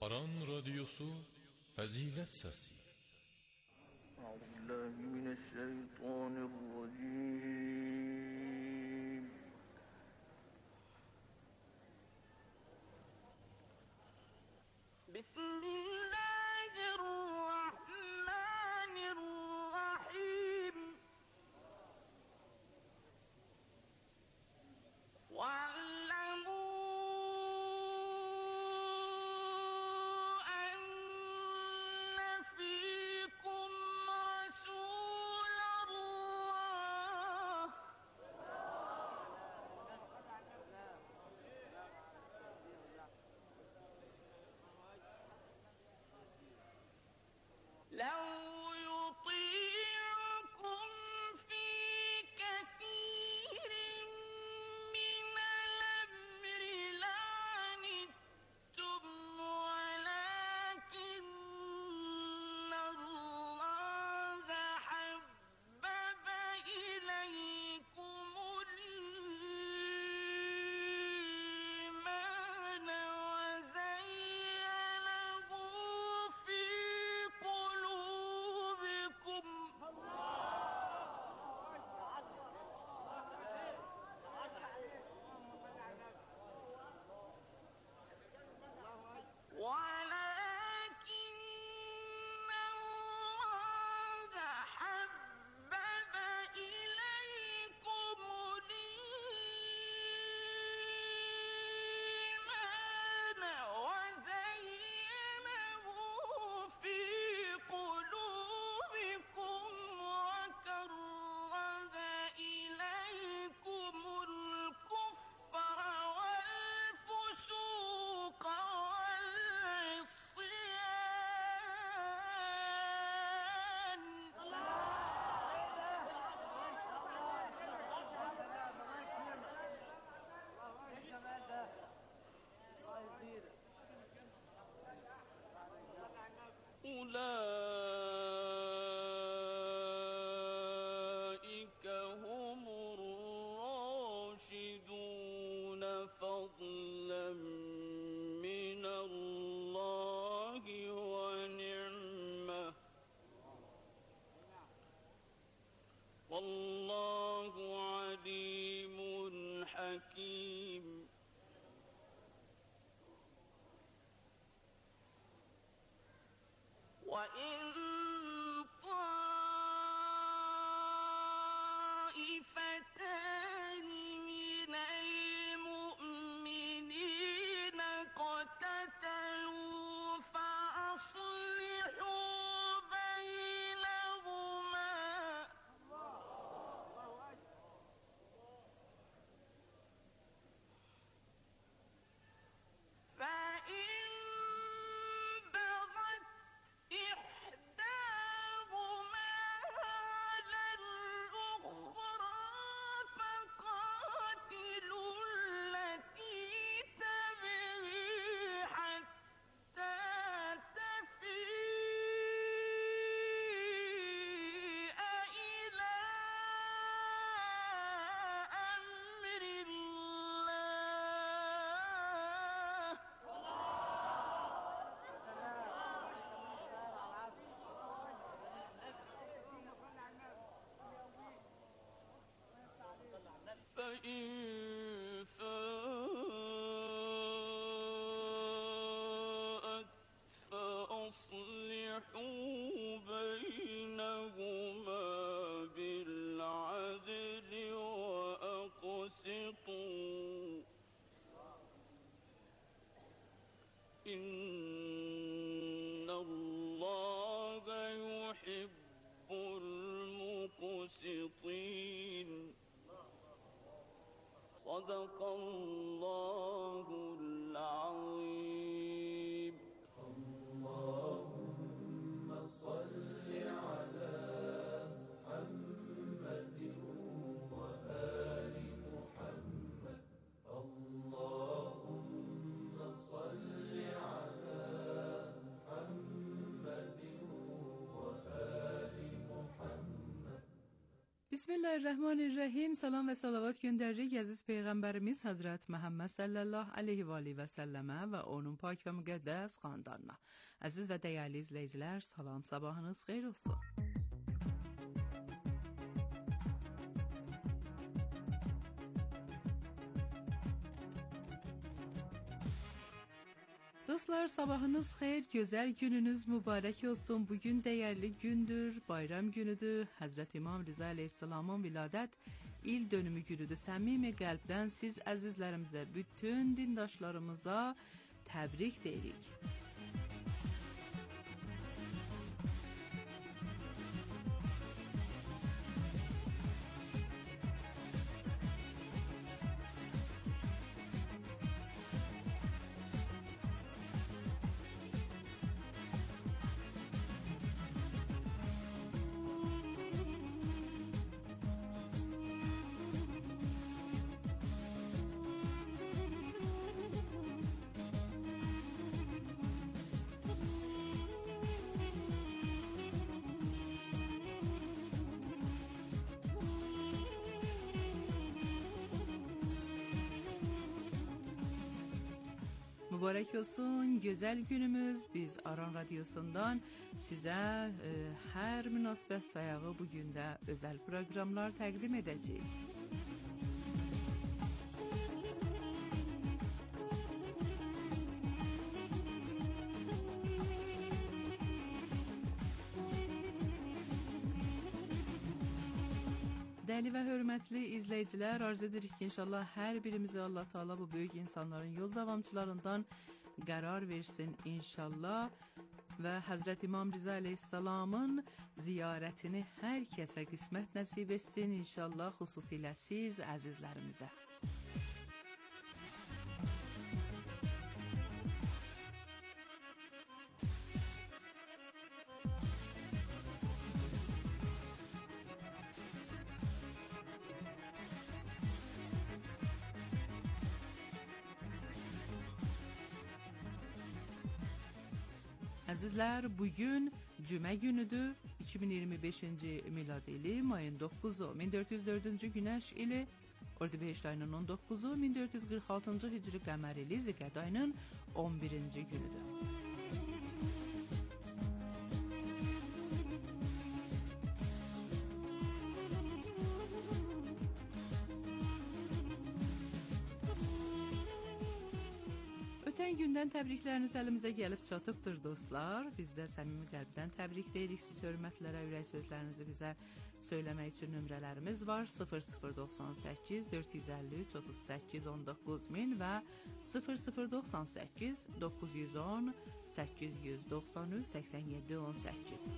Aran Radyosu Fazilet Sesi. Euzubillahimineşşeytanirracim. Bismillahirrahmanirrahim. Wa'lamu لو يطيعكم في كثير من الأمر لعنتم ولكن الله حبب إليكم الإيمان وزينه في قلوبكم ولكن الله حبب إليكم الإيمان وزينه في قلوبكم وكره إليكم الكفر والفسوق والعصيان أولئك هم الراشدون فضلا من الله ونعمة والله عليم حكيم وإن طائفتان من المؤمنين اقتتلوا فأصلحوا بينهما فإن بغت إحداهما على الأخرى فقاتلوا التي تبغي حتى تفيء إلى أمر الله فإن فاءت فأصلحوا بينهما بالعدل وأقسطوا إن الله يحب المقسطين صدق الله العظيم. اللهم صل على محمد وآل محمد. اللهم صل على محمد وآل محمد. Bismillahirrahmanirrahim. Salam və salavat göndəririk əziz Peyğəmbərimiz Həzrət Məhəmməd sallallahu aleyhi və aleyhi və səlləmə və onun pak və müqəddəs xandanına. Əziz və dəyərli izləyicilər, salam, sabahınız xeyir olsun. Dostlar, sabahınız xeyir, gözəl gününüz mübarək olsun. Bugün dəyərli gündür, bayram günüdür. Həzrət İmam Rza Əleyhisselamın viladət il dönümü günüdür. Səmimi qəlbdən siz əzizlərimizə, bütün dindaşlarımıza təbrik deyirik. Mübarək olsun, gözəl günümüz. Biz Aran Radiosundan sizə hər münasibət sayağı bugün də özəl proqramlar təqdim edəcəyik. Dəyərli və hörmətli izləyicilər, arz edirik ki, inşallah hər birimizi Allah Teala bu böyük insanların yol davamçılarından qərar versin inşallah və Həzrət İmam Rza Əleyhisselamın ziyarətini hər kəsə qismət nəsib etsin inşallah, xüsusilə siz əzizlərimizə. Əzizlər, bugün cümə günüdür, 2025-ci milad ili, mayın 9-u, 1404-cü günəş ili, Ordubeşt ayının 19-u, 1446-cı hicri qəmər ili, Zilqədə ayının 11-ci günüdür. Ötən gündən təbrikləriniz əlimizə gəlib çatıbdır dostlar. Biz də səmimi qəlbdən təbrik deyirik. Siz hörmətlərə, ürək sözlərinizi bizə söyləmək üçün nömrələrimiz var. 0098 453 38 19 min və 0098 910 893 87 18.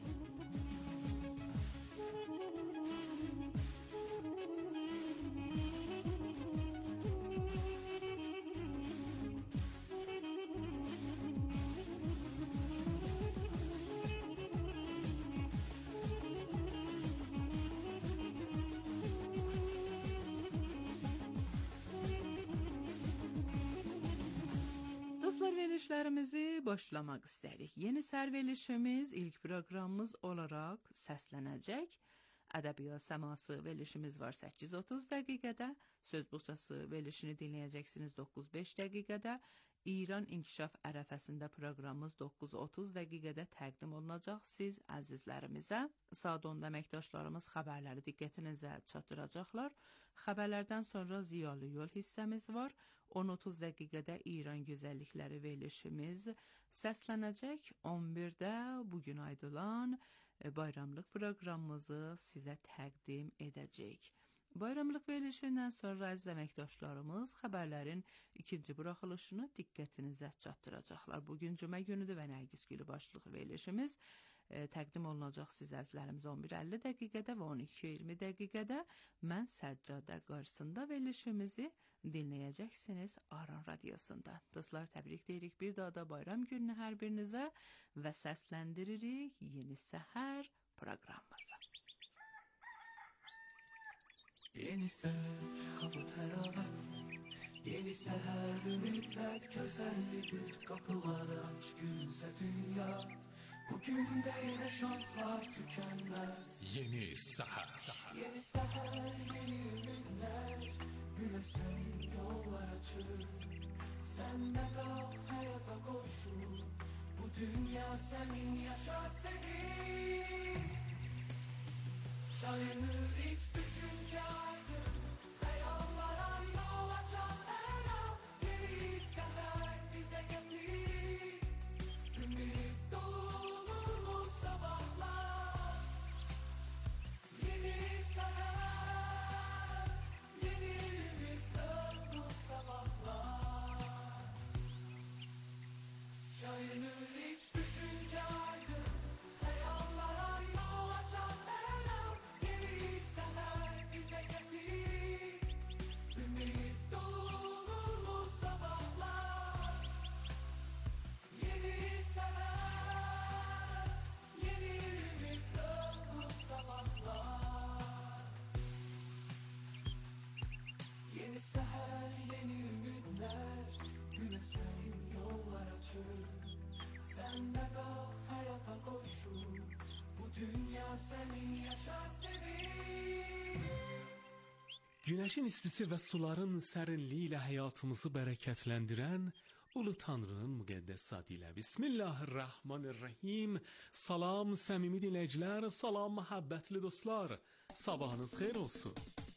Verilişlərimizi başlamaq istəyirik. Yeni sərverilişimiz ilk proqramımız olaraq səslənəcək. Ədəbiyyat səması verilişimiz var 8:30 dəqiqədə. Söz bucası verilişini dinləyəcəksiniz 9:05 dəqiqədə. İran İnkişaf ərəfəsində proqramımız 9:30 dəqiqədə təqdim olunacaq siz əzizlərimizə. Saat 10-da əməkdaşlarımız xəbərləri diqqətinizə çatdıracaqlar. Xəbərlərdən sonra ziyalı yol hissəmiz var. 10:30 dəqiqədə İran gözəllikləri verilişimiz səslənəcək. 11-də bugün aid olan bayramlıq proqramımızı sizə təqdim edəcəyik. Bayramlıq verilişindən sonra əziz əməkdaşlarımız xəbərlərin ikinci buraxılışını diqqətinizə çatdıracaqlar. Bugün cümə günüdür və Nərgiz Gülü başlıq verilişimiz təqdim olunacaq siz əzizlərimiz 11:50 dəqiqədə və 12:20 dəqiqədə. Mən Səccadə qarşısında verilişimizi dinləyəcəksiniz Aran Radiosunda. Dostlar, təbrik deyirik bir daha da bayram gününü hər birinizə və səsləndiririk yeni səhər proqramımızı. Yeni səhər, hava təravət, yeni səhər ümidlər gözəllidir, qapılar aç gülsə dünya, Bugün de yine şanslar tükenmez. Yeni Seher. Yeni seher, yeni ümitler. Güne senin yollar açır. Sen de kalk hayata koşur. Bu dünya senin, yaşa senin. Şayanır hiç düşünce aydın. Hayallara yol açan her an. Yeni seher bize getir. Ümit dolu sabahlar. Yeni seher, yeni ümit dolu sabahlar. Şayanır hiç düşünce aydın. Hayallara yol açan her an. Yeni seher bize getir. Ümit dolu sabahlar. Yeni seher, yeni ümit dolu sabahlar. Yeni seher, yeni ümitler. Güne senin yollar açır. Sen de kalk hayata koşur. Bu dünya senin, yaşa sevin. Günəşin istisi və suların sərinliyi ilə həyatımızı bərəkətləndirən Ulu Tanrının müqəddəs adı ilə Bismillahirrahmanirrahim. Salam səmimi dinləyicilər, salam məhəbbətli dostlar. Sabahınız xeyir olsun.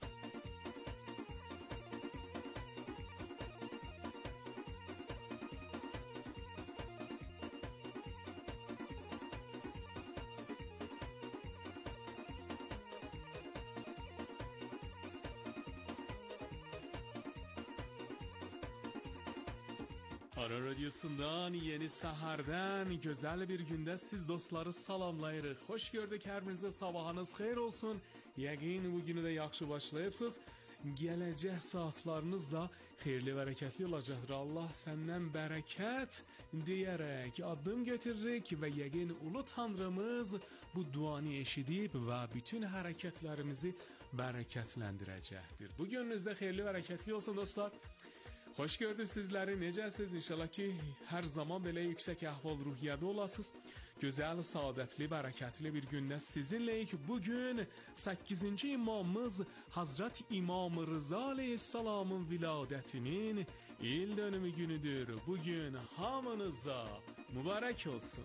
Ara Radyosu'ndan, Yeni Seher'den güzel bir günde siz dostları salamlayırıq. Hoş gördük, hər birinizə sabahınız xeyir olsun. Yəqin bu günü də yaxşı başlayıbsınız. Gələcək saatlarınız da xeyirli, bərəkətli olacaqdır. Allah səndən bərəkət deyərək addım götürürük və yəqin Ulu Tanrımız bu duanı eşidib və bütün hərəkətlərimizi bərəkətləndirəcəkdir. Bu gününüzdə xeyirli, bərəkətli olsun dostlar. Hoş gördük sizləri, necəsiniz? İnşallah ki, hər zaman belə yüksək əhval-ruhiyyədə olasınız. Gözəl, saadətli, bərəkətli bir gündə sizinləyik. Bugün 8-ci imamımız Hazret İmam Rıza Aleyhisselamın viladətinin il dönümü günüdür. Bugün hamınıza mübarək olsun.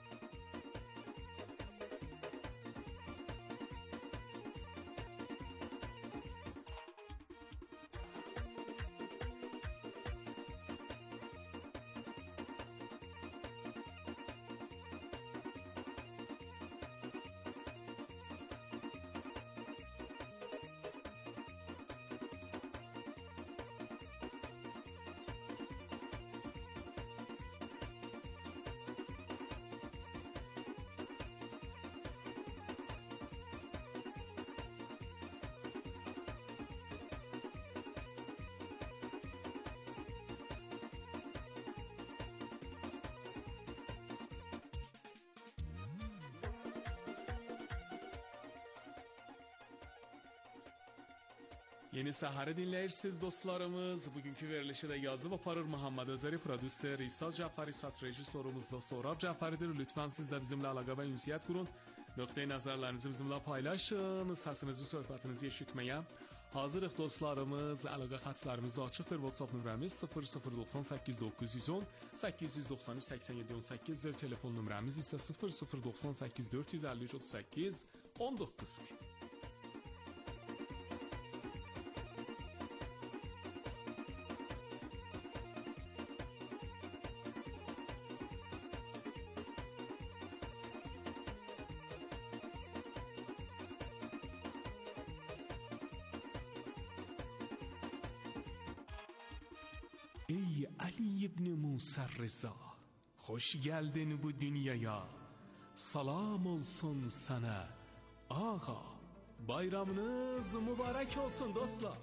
Yeni Seher'i dinləyirsiniz dostlarımız. Bugünkü verilişi də yazıb aparır Muhammed Özeri, prodüser İsa Cəfəri, səs rejissorumuz da Sorab Cəfəridir. Lütfən siz də bizimlə əlaqə və ünsiyyət qurun. Nöqtəyi nəzərlərinizi bizimlə paylaşın. Səsinizi, söhbətinizi eşitməyə hazırıq dostlarımız. Əlaqə xətlərimiz açıqdır. WhatsApp nömrəmiz 0098 910 893 87 18-dir. Telefon nömrəmiz isə 0098 453 38 19. Ey Ali ibn Musa Rıza, hoş geldin bu dünyaya. Salam olsun sana ağa. Bayramınız mübarek olsun dostlar.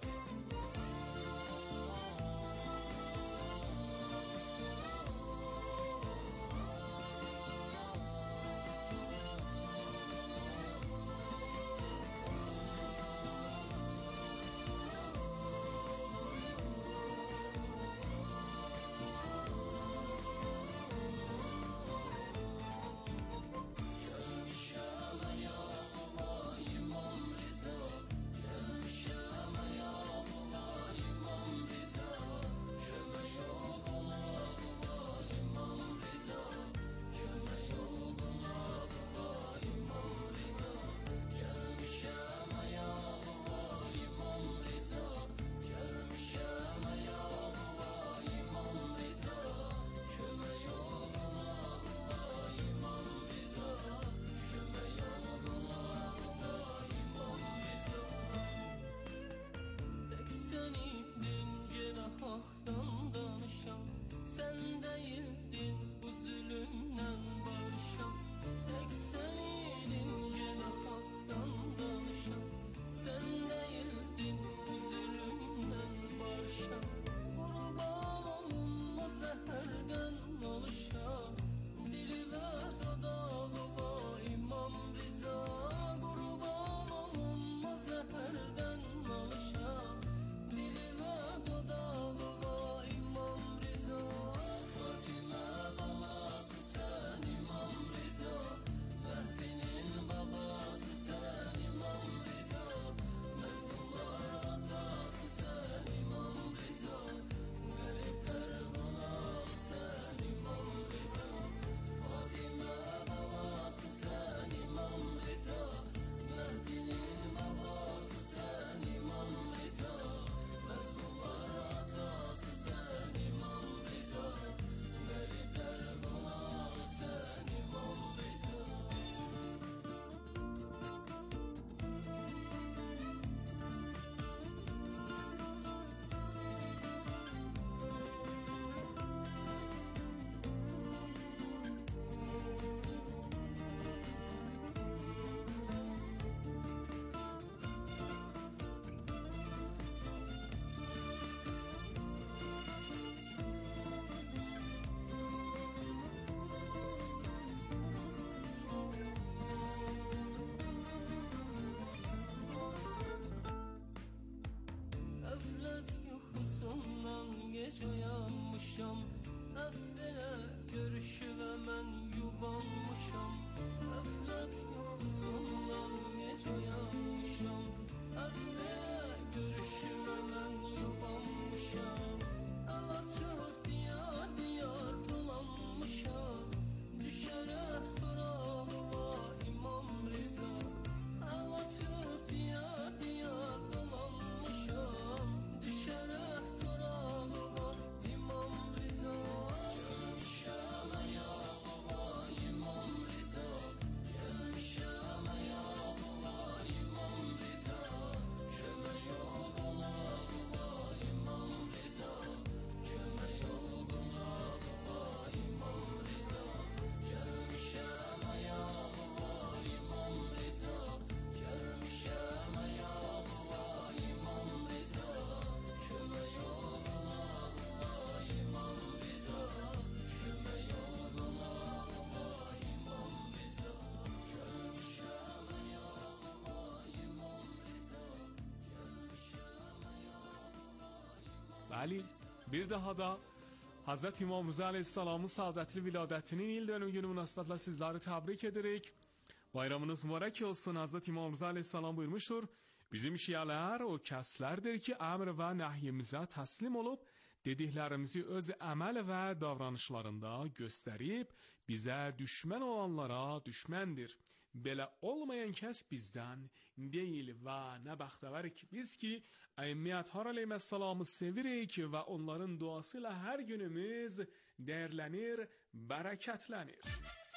Bəli, bir daha da Hazreti İmam Rıza Aleyhisselam'ın saadetli viladetinin il dönümü günü münasibetle sizleri tebrik ederek bayramınız mübarek olsun. Hazreti İmam Rıza Aleyhisselam buyurmuştur. Bizim şialar o kəslərdir ki, əmr və nəhyimizə təslim olub, dediklərimizi öz əməl və davranışlarında göstərib, bizə düşmən olanlara düşməndir. Belə olmayan kəs bizdən deyil və nə bəxtəvərik biz ki, Əmmiyyət Aleyhisselam'ı sevirik və onların duası ilə hər günümüz dəyərlənir, bərəkətlənir.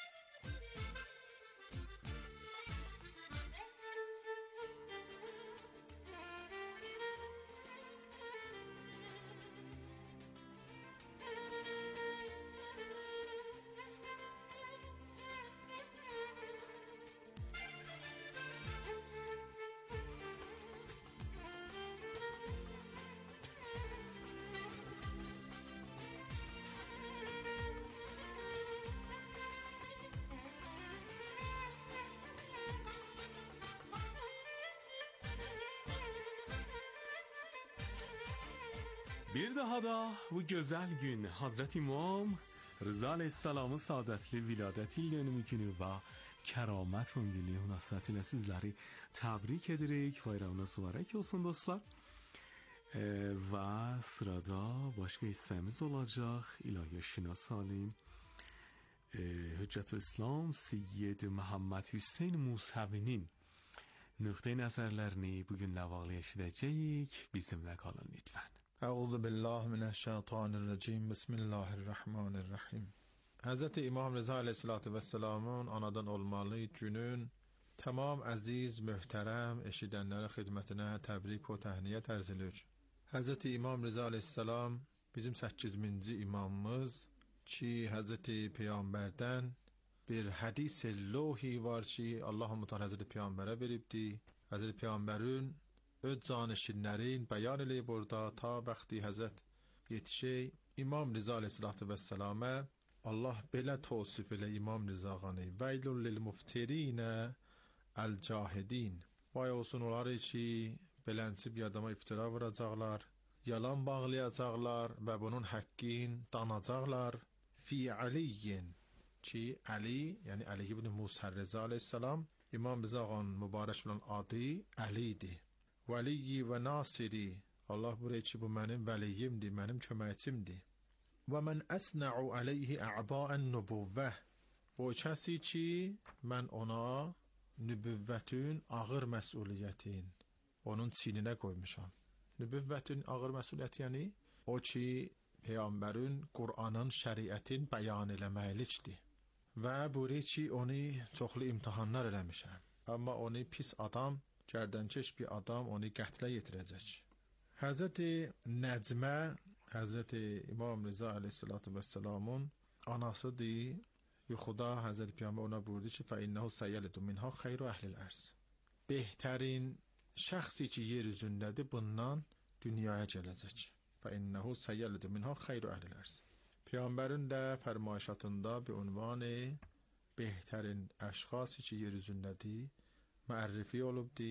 Bir daha da bu güzel gün Hazreti İmam Rıza Aleyhisselam'ın saadetli viladet il dönümü günü ve keramet günü münasebetiyle sizleri tebrik ederek bayramınız mübarek olsun dostlar. Ve sırada başka hissemiz olacak. İlahi Şinas Alim Hüccet-i İslam Seyyid Muhammed Hüseyin Musavi'nin nöqte nəzərlərini bugünlə bağlayacağıq. Bizimlə qalın lütfen. Euzu billahi mineşşeytanirracim. Bismillahirrahmanirrahim. Hazreti İmam Rıza Aleyhisselatü Vesselam'ın anadan olmalı günün tamam aziz, möhtərəm eşidənləri xidmətinə təbrik və təhniyət ərz edirik. Hazreti İmam Rıza Aleyhisselam bizim 8-ci imamımız ki Hazreti Peyğəmbərdən bir hadis lohi var ki Allah-u Teala Hazreti Peyğəmbərə veribdi. Hazreti Peyğəmbərin öz canişinlərin bəyan eləyib burada ta vaxtı Həzrət yetişək İmam Rıza Aleyhisselatü Vesselam'a Allah belə təvsif elə İmam Rıza'ğanı Veylun lil muftirinə el-cahidin. Vay olsun onları ki belənçi bir adama iftira vuracaqlar, yalan bağlayacaqlar və bunun haqqin danacaqlar. Fi Aliyin ki Ali, yəni Ali ibn Musa Rıza Aleyhisselam İmam Rıza'nın mübarək olan adı Ali'dir. Valiyi və Nasiri, Allah buraya ki bu mənim vəliyimdir, mənim köməkçimdir. Və mən əsna'u aleyhi a'ba'ən nübüvvə. O kəsi ki mən ona nübüvvətin ağır məsuliyyətin onun çininə qoymuşam. Nübüvvətin ağır məsuliyyəti yəni o ki Peyğəmbərin Qur'anın, şəriətin bəyan eləməklikdir. Və buraya ki onu çoxlu imtihanlar eləmişəm. Amma onu pis adam, gərdənkeş bir adam onu qətlə yetirəcək. Həzreti Nəcmə, Həzreti İmam Rıza Aleyhisselatü Vesselam'ın anasıdır. Yuxuda Həzreti Peyğəmbər ona buyurdu ki, فَاِنَّهُ سَيَّلِدُ مِنْهَا خَيْرُ أَهْلِ الْأَرْضِ. Behtərin şəxsi ki yer üzündədir, bundan dünyaya gələcək. فَاِنَّهُ سَيَّلِدُ مِنْهَا خَيْرُ أَهْلِ الْأَرْضِ. Peyğəmbərin də fərmayişatında bir ünvanı behtərin əşxası ki yer üzündədir, müərrifi olubdi.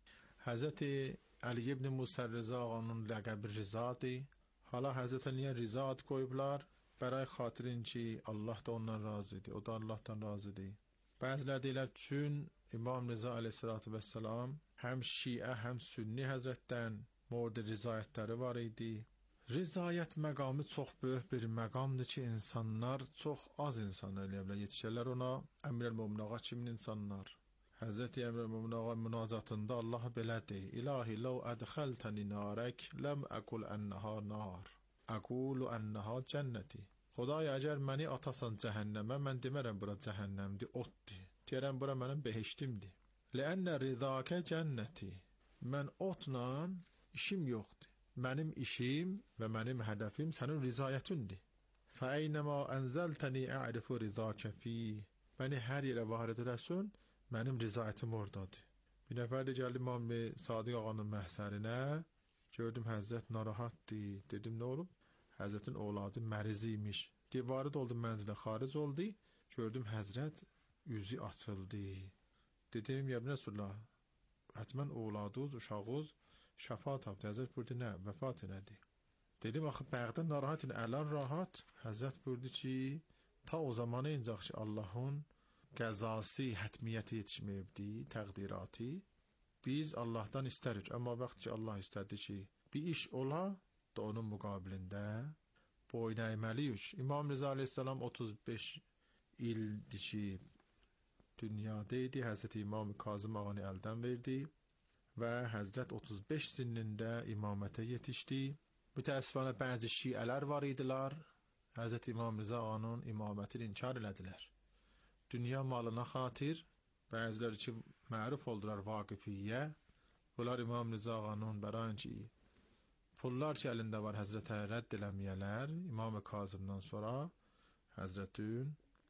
Həzreti Ali ibn Musa Rıza'nın ləqəbi Rızadır. Hala Həzreti Aliyə Rıza ad qoyublar, bəray xatirin ki Allah da ondan razıdır, o da Allahdan razıdır. Bəzilər deyilər çün İmam Rıza Aleyhisselatü Vesselam həm Şiə, həm Sünni Həzrətdən murd rızayətləri var idi. Rızayət məqamı çox böyük bir məqamdır ki insanlar, çox az insanlar eləyə yetişərlər ona. Əmr-el-Mömin ağa kimin insanlar? Həzreti Əmr-el-Mömin ağa münacatında Allah belə deyir: İlahi ləv ədxəltəni narək ləm əqul ənəha nar, əqulu ənəha cənnəti. Xudaya əgər məni atasan cəhənnəmə, mən demərəm bura cəhənnəmdir, otdur. Deyərəm bura mənim behiştimdir. Ləənnə ridakə cənnəti. Mən otla işim yoxdur. Mənim işim və mənim hədəfim sənin rizayətindir. Fəəynəmə ənzəltəni ə'rifu rizakə fi. Məni hər yerə varid edəsən, mənim rizayətim oradadır. Bir nəfər də gəldi İmam Sadiq ağanın məhsərinə. Gördüm Həzrət narahatdır. Dedim nə olub? Həzrətin oğladı məriziymiş. Varid oldum mənzilə, xaric oldu. Gördüm Həzrət üzü açıldı. Dedim ya Resulullah, hətmən oğladınız, uşağınız şəfa tapdı. Həzrət buyurdu nə? Vəfat elədi. dedim axı Bəğdad narahatin, الان rahat. Həzrət buyurdu ki, ta o zamana incaq ki Allahın qəzası, hətmiyyəti yetişməyibdi, təqdirati. Biz Allahdan istərik, amma vaxt ki Allah istədi ki bir iş ola, da onun müqabilində boyun əyməliyik. İmam Rıza aleyhissalam 35 ildi ki dünyada idi. Həzrət İmam Kazım ağanı əldən verdi və Həzrət 35 sinində imamətə yetişdi. Mütəəssifانə bəzi şiələr var idilər. Həzrət İmam Rıza ağanın imamətini inkar elədilər. Dünya malına xatir, bəziləri ki məruf oldular Vaqifiyyə. Bunlar İmam Rıza ağanın bərainci pullar ki əlində var Həzrətə rədd eləməyələr. İmam Kazımdan sonra Həzrətin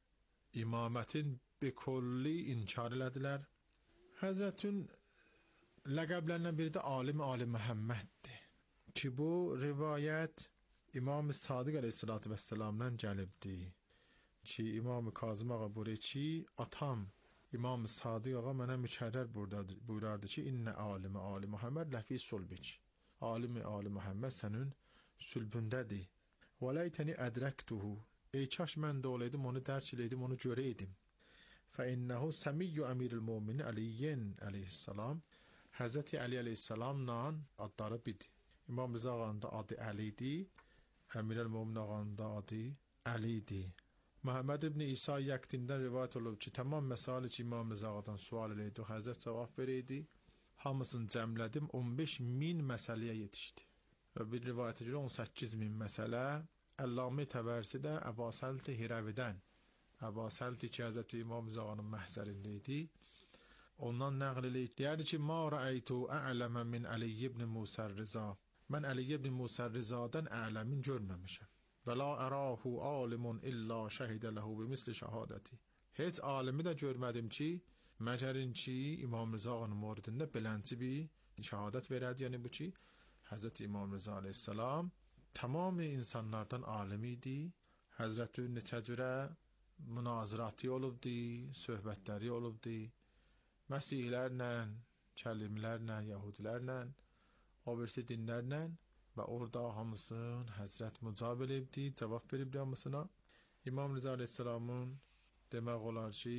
imamətin bekulli inkar elədilər. Həzrətin ləqəblərindən biri də alim Məhəmməddir. Ki bu rivayət İmam Sadiq əleyhissalatu vesselamdan gəlibdi. Ki İmam Kazım ağa buyurur ki, atam İmam Sadiq ağa mənə mükərrər buyurardı ki, İnnə Ali Muhammed ləfi sulbik. Ali Muhammed sənin sülbündədir. Və ləytəni ədrəktuhu. Ey kaş mən də olaydım, onu dərk eləydim, onu görəydim. Fə innəhu səmiyyü əmiril müminin Əliyyin əleyhissalam. Həzrəti Əli əleyhissalamla adları bidir. İmam Rıza ağanın da adı Əli'di. Əmirəl Mömin ağanın da adı Əli'di. Məhəmməd ibn İsa Yəkdindən rivayət olub ki, tamam məsələ ki İmam Rıza ağadan sual eləydi, Həzrət cavab verəydi. Hamısını cəmlədim, 15.000 məsələyə yetişdi. Və bir rivayətə görə 18.000 məsələ. Əlləmi Təbərsi də Əbasəlti Hirəvidən. Əbasəlti ki Həzrət İmam Rıza ağanın məhzərində idi. Ondan nəql eləyib. Deyərdi ki, ma rəəytu a'ləmə min Əli ibn Musa Rıza. Mən Əli ibn Musa Rızadan a'ləmin görməmişəm. Və la ərahu alimun illa şəhidə ləhu bimisli şəhadəti. Heç alimi də görmədim ki, məgərin ki İmam Rıza ağanın moridində belənci bir şəhadət verərdi. Yəni bu ki, Həzrət İmam Rıza aleyhissalam tamamı insanlardan alim idi. Həzrətin neçə cürə münazirati olubdi, söhbətləri olubdi. Məsihlərlə, kəlimlərlə, Yahudilərlə, o birisi dinlərlə və orada hamısın Həzrət mücab eləyibdi, cavab veribdi hamısına. İmam Rıza aleyhissalamın demək olar ki,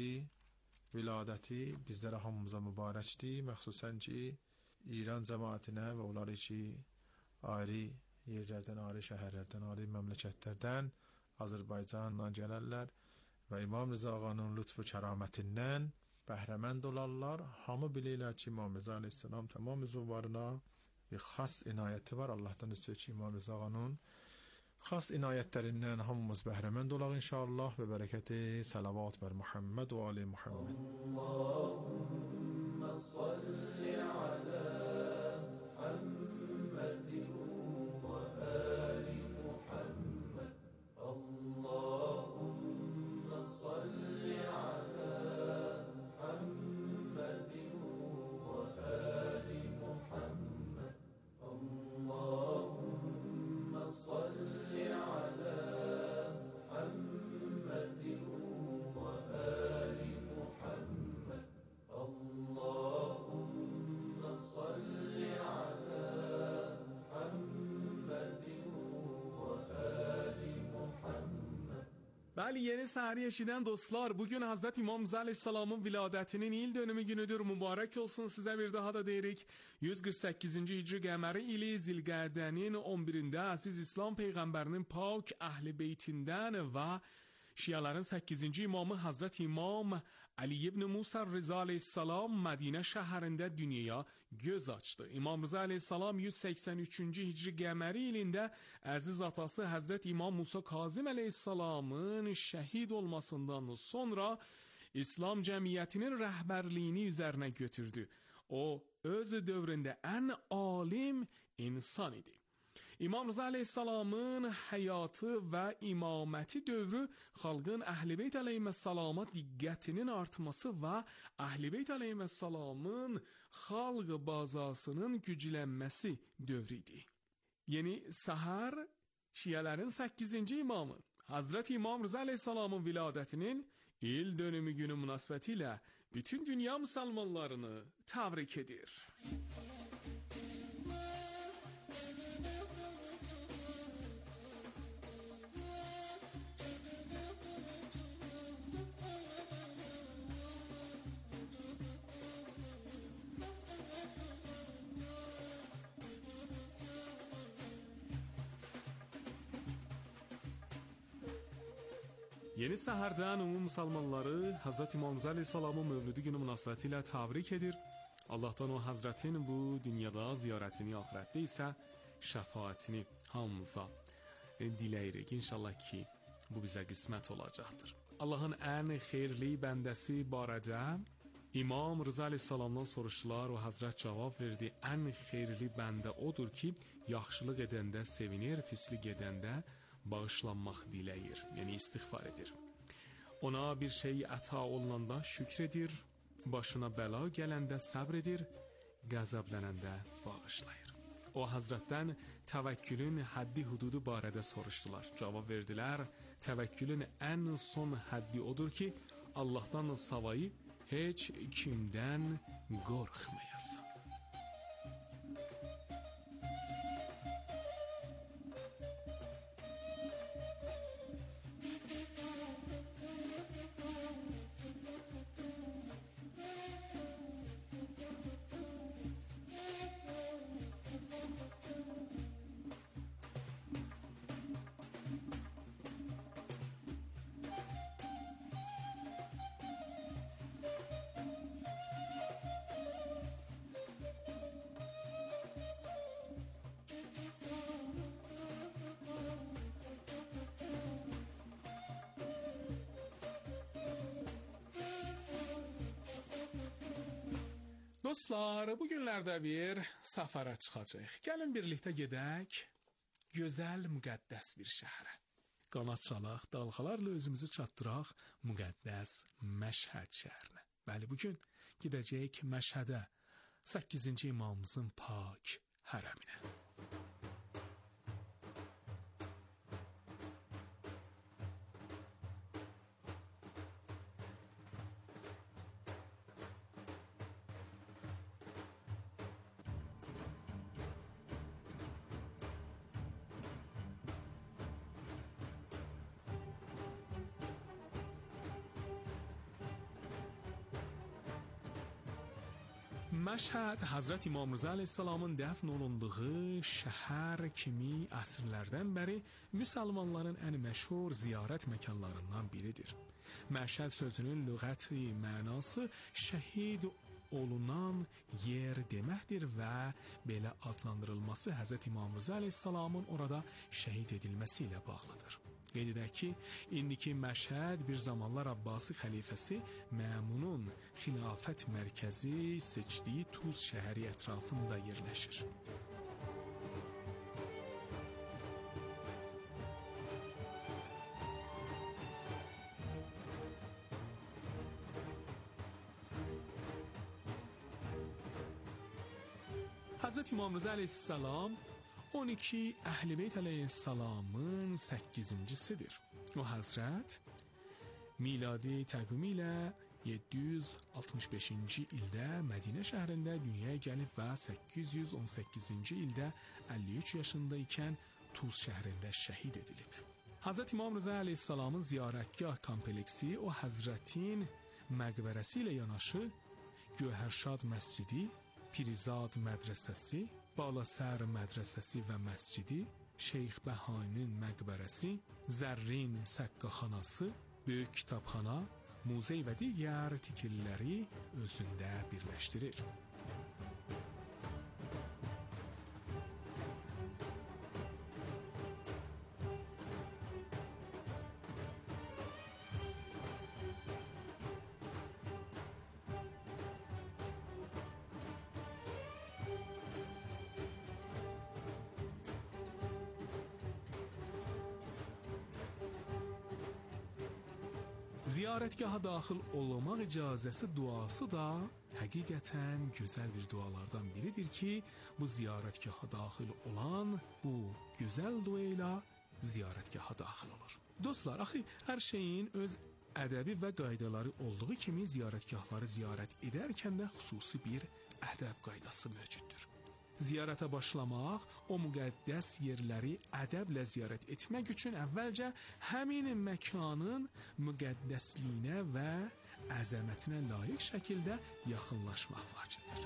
viladəti bizlərə hamımıza mübarəkdir. Məxsusən ki, İran cəmaətinə və onları ki, ayrı yerlərdən, ayrı şəhərlərdən, ayrı məmləkətlərdən, Azərbaycandan gələrlər və İmam Rıza ağanın lütfu kəramətindən bəhrəmənd olarlar. Hamı bilirlər ki, İmam Rıza aleyhissalam tamam züvarına bir xas inayəti var. Allahdan istəyir ki, İmam Rıza ağanın xas inayətlərindən hamımız bəhrəmənd olaq inşallah və bərəkəti salavat bər Muhammed və ali Muhammed. Allahümmə salli alə Muhammedin və ali Muhammed. Allahümmə salli alə Muhammedin və ali Muhammed. Allahümmə salli alə Muhammedin və ali Muhammed. Allahümmə salli alə Muhammedin və ali Muhammed. Bəli, yeni səhər eşidən dostlar, bugün Hazret İmam Rıza Aleyhisselam'ın viladətinin il dönümü günüdür. Mübarək olsun sizə bir daha da deyirik. 148-ci Hicri qəməri ili Zilqədənin 11-də Əziz İslam Peyğəmbərinin pak əhl-i beytindən və Şiaların 8-ci imamı Hazret İmam Ali ibn Musa Rıza Aleyhisselam Mədinə şəhərində dünyaya göz açdı. İmam Rıza Aleyhisselam 183-cü Hicri qəməri ilində əziz atası Hazret İmam Musa Kazım Aleyhisselam'ın şəhid olmasından sonra İslam cəmiyyətinin rəhbərliyini üzərinə götürdü. O, öz dövründə ən alim insan idi. İmam Rıza Aleyhisselam'ın həyatı və imaməti dövrü xalqın Əhl-i Beyt Aleyhisselama diqqətinin artması və Əhl-i Beyt Aleyhisselam'ın xalq bazasının güclənməsi dövrü idi. Yeni səhər Şiələrin 8-ci imamı Hazreti İmam Rıza Aleyhisselam'ın viladətinin il dönümü günü münasibətilə bütün dünya müsəlmanlarını təbrik edir. Yeni səhərdən ümumi müsəlmanları Həzrət İmam Rza əleyhissalamın mövlüdü günü münasibətilə təbrik edir. Allah'tan o Hazretin bu dünyada ziyarətini, ahirətdə isə şəfaətini hamımıza diləyirik. İnşallah ki, bu bizə qismət olacaqdır. Allah'ın ən xeyirli bəndəsi barədə İmam Rza əleyhissalamdan soruşdular və Hazret cavab verdi. Ən xeyirli bəndə odur ki, yaxşılıq edəndə sevinir, pislik edəndə bağışlanmaq diləyir, yəni istiğfar edir. Ona bir şey əta olunanda şükr edir, başına bəla gələndə səbr edir, qəzəblənəndə bağışlayır. O Hazretdən təvəkkülün həddi hududu barədə soruşdular. Cavab verdilər, təvəkkülün ən son həddi odur ki, Allah'tan savayı heç kimdən qorxmayasan. Dostlar, bu günlərdə bir səfərə çıxacaq. Gəlin birlikdə gedək gözəl, müqəddəs bir şəhərə. Qanat çalaq, dalğalarla özümüzü çatdıraq müqəddəs Məşhəd şəhərinə. Bəli, bugün gedəcəyik Məşhədə, 8-ci imamımızın pak hərəminə. Məşhəd Həzrət İmam Rza əleyhissalamın dəfn olunduğu şəhər kimi əsrlərdən bəri müsəlmanların ən məşhur ziyarət məkanlarından biridir. Məşhəd sözünün lüğəti mənası şəhid olunan yer deməkdir və belə adlandırılması Həzrət İmam Rza əleyhissalamın orada şəhid edilməsi ilə bağlıdır. Qeyd edək ki, indiki Məşhəd bir zamanlar Abbasi xəlifəsi Məmunun xilafət mərkəzi seçdiyi Tuz şəhəri ətrafında yerləşir. Həzrət İmam Rza əleyhissalam 12 Əhl-i Beyt əleyhissalamın 8-incisidir. O Həzrət miladi təqvimi ilə 765-ci ildə Mədinə şəhərində dünyaya gəlib və 818-ci ildə 53 yaşında ikən Tuz şəhərində şəhid edilib. Həzrət İmam Rza əleyhissalamın ziyarətgah kompleksi o Həzrətin məqbərəsi ilə yanaşı Gövhərşad məscidi, Pirizad mədrəsəsi, Balasər mədrəsəsi və məscidi, Şeyx Bəhaninin məqbərəsi, Zərrin səqqaxanası, böyük kitabxana, muzey və digər tikililəri özündə birləşdirir. Ziyarətgaha daxil olmaq icazəsi duası da həqiqətən gözəl bir dualardan biridir ki, bu ziyarətgaha daxil olan bu gözəl dua ilə ziyarətgaha daxil olur. Dostlar, axı hər şeyin öz ədəbi və qaydaları olduğu kimi ziyarətgahları ziyarət edərkən də xüsusi bir ədəb qaydası mövcuddur. Ziyarətə başlamaq, o müqəddəs yerləri ədəblə ziyarət etmək üçün əvvəlcə həmin məkanın müqəddəsliyinə və əzəmətinə layiq şəkildə yaxınlaşmaq vacibdir.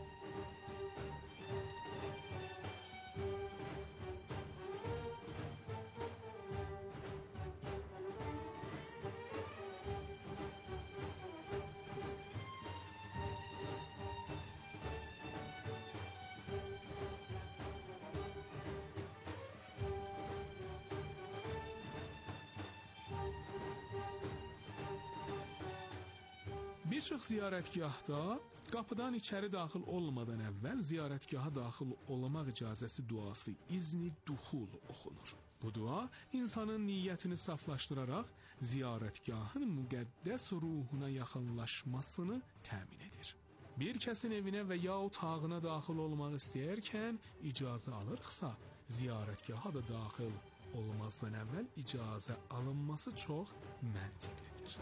Bir çox ziyarətgahda qapıdan içəri daxil olmadan əvvəl ziyarətgaha daxil olmaq icazəsi duası izni duxul oxunur. Bu dua insanın niyyətini saflaşdıraraq ziyarətgahın müqəddəs ruhuna yaxınlaşmasını təmin edir. Bir kəsin evinə və ya otağına daxil olmaq istəyərkən icazə alırıqsa, ziyarətgaha da daxil olmazdan əvvəl icazə alınması çox məntiqlidir.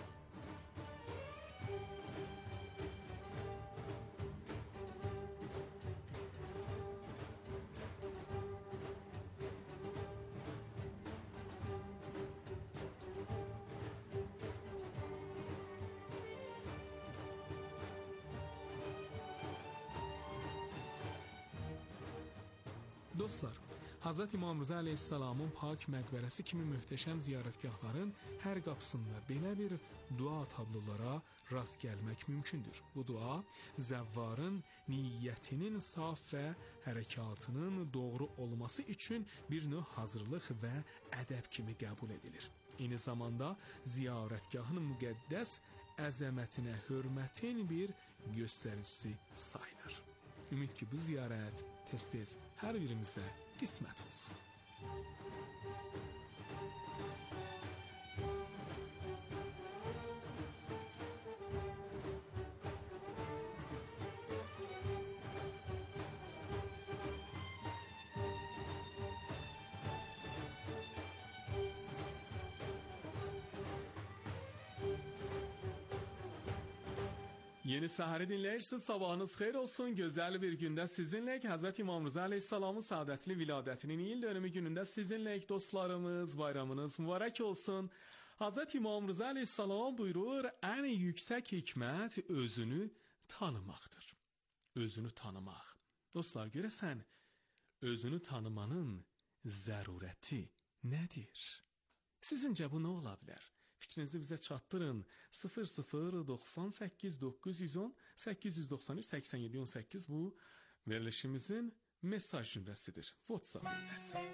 Dostlar, Hazreti İmam Rıza Aleyhisselamın pak məqbərəsi kimi möhtəşəm ziyarətgahların hər qapısında belə bir dua tablolara rast gəlmək mümkündür. Bu dua zəvvarın niyyətinin saf və hərəkatının doğru olması üçün bir növ hazırlıq və ədəb kimi qəbul edilir. Eyni zamanda ziyarətgahın müqəddəs əzəmətinə hörmətin bir göstəricisi sayılır. Ümid ki bu ziyarət tez-tez hər birimizə qismət olsun. Yeni Səhəri dinləyirsiniz, sabahınız xeyir olsun. Gözəl bir gündə sizinləyik. Hazreti İmam Rıza Aleyhisselamın saadətli viladətinin il dönümü günündə sizinləyik dostlarımız. Bayramınız mübarək olsun. Hazreti İmam Rıza Aleyhisselam buyurur, ən yüksək hikmət özünü tanımaqdır. Özünü tanımaq. Dostlar, görəsən, özünü tanımanın zərurəti nədir? Sizincə bu nə ola bilər? Fikrinizi bizə çatdırın. 0098 910 893 87 18 bu verilişimizin mesaj nömrəsidir. WhatsApp nömrəsi.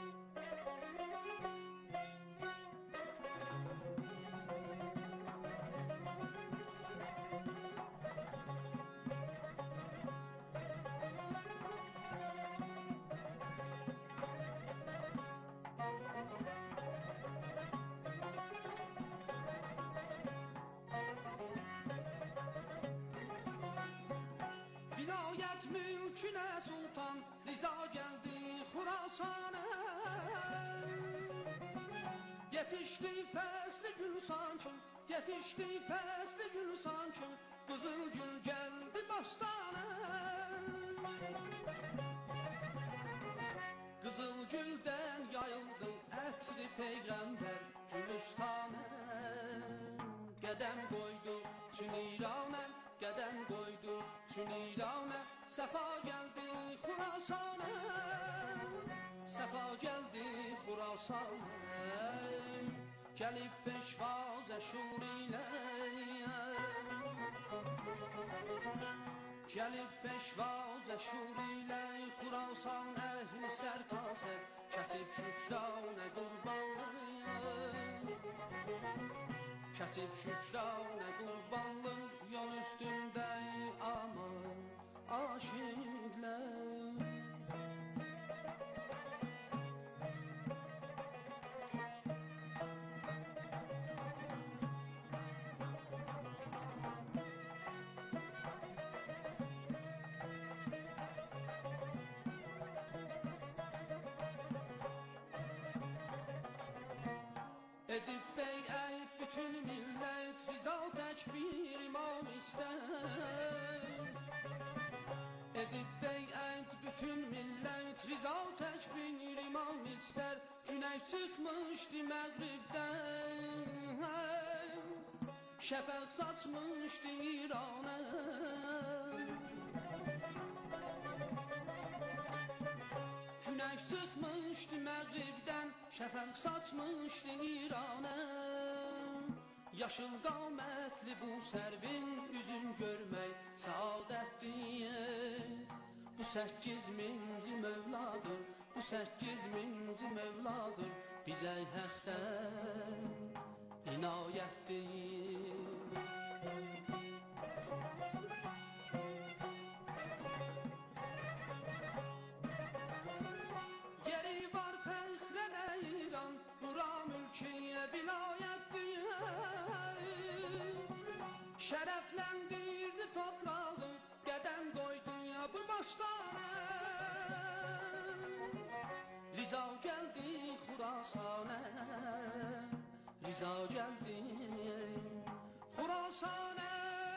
Vilayət mülkünə sultan Riza gəldi Xurasana. Yetişdi fəsli gül sancın, yetişdi fəsli gül sancın, qızıl gül gəldi bastana. Qızıl güldən yayıldı ətri peyğəmbər Gülüstanə. Qədəm qoydu tün İranə, qədəm qoydu tün İranə. Səfa gəldi Xurasanə, səfa gəldi Xurasanə. Gəlib peşvaz əşur ilə, gəlib peşvaz əşur ilə. Xurasan əhli sərtasər, kəsib şükranə qurbanlıq, kəsib şükranə qurbanlıq. Yol üstündə aman aşıqlər. Edib beyət bütün millət, Riza tək bir imam istər. Edib beyət bütün millət, Riza tək bir imam istər. Günəş çıxmışdı məğribdən, şəfəq saçmışdı İranə. Günəş çıxmışdı məğribdən, şəfəq saçmışdı İranə. Yaşıl qamətli bu sərvin üzün görmək səadətdir. Bu 8000-ci mövladır, bu 8000-ci mövladır, bizə həqdən inayətdir. şərəfləndirdi toprağı, qədəm qoydu ya bu boşlara. Riza gəldi Xurasanə, Riza gəldi Xurasanə.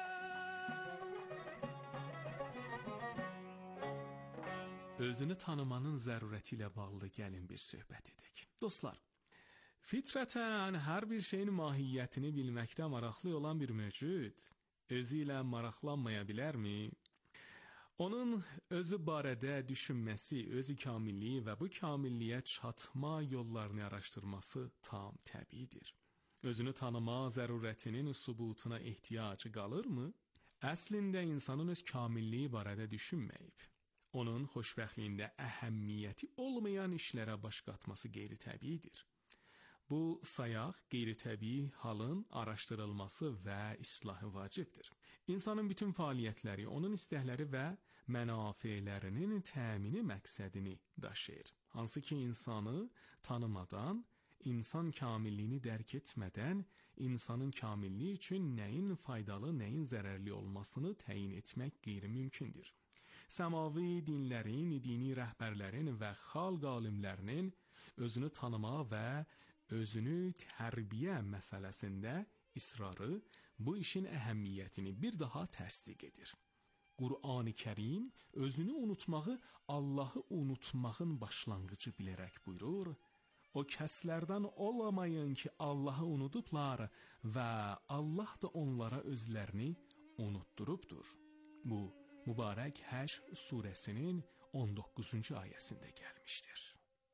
Özünü tanımanın zərurəti ilə bağlı gəlin bir söhbət edək. Dostlar, fitrətən hər bir şeyin mahiyyətini bilməkdə maraqlı olan bir mövcud özü ilə maraqlanmaya bilərmi? Onun özü barədə düşünməsi, özü kamilliyi və bu kamilliyə çatma yollarını araşdırması tam təbiidir. Özünü tanıma zərurətinin sübutuna ehtiyacı qalırmı? Əslində insanın öz kamilliyi barədə düşünməyib. Onun xoşbəxtliyində əhəmmiyyəti olmayan işlərə baş qatması qeyri-təbiidir. Bu sayaq qeyri-təbii halın araşdırılması və islahı vacibdir. İnsanın bütün fəaliyyətləri, onun istəkləri və mənafelərinin təmini məqsədini daşıyır. Hansı ki insanı tanımadan, insan kamilliyini dərk etmədən, insanın kamilliyi üçün nəyin faydalı, nəyin zərərli olmasını təyin etmək qeyri-mümkündür. Səmavi dinlərin, dini rəhbərlərin və xalq alimlərinin özünü tanıma və özünü tərbiyə məsələsində israrı bu işin əhəmmiyyətini bir daha təsdiq edir. Qur'an-ı Kərim özünü unutmağı Allahı unutmağın başlanğıcı bilərək buyurur. O kəslərdən olamayın ki, Allahı unudublar və Allah da onlara özlərini unutturubdur. Bu mübarək Həşr surəsinin 19-cu ayəsində gəlmişdir.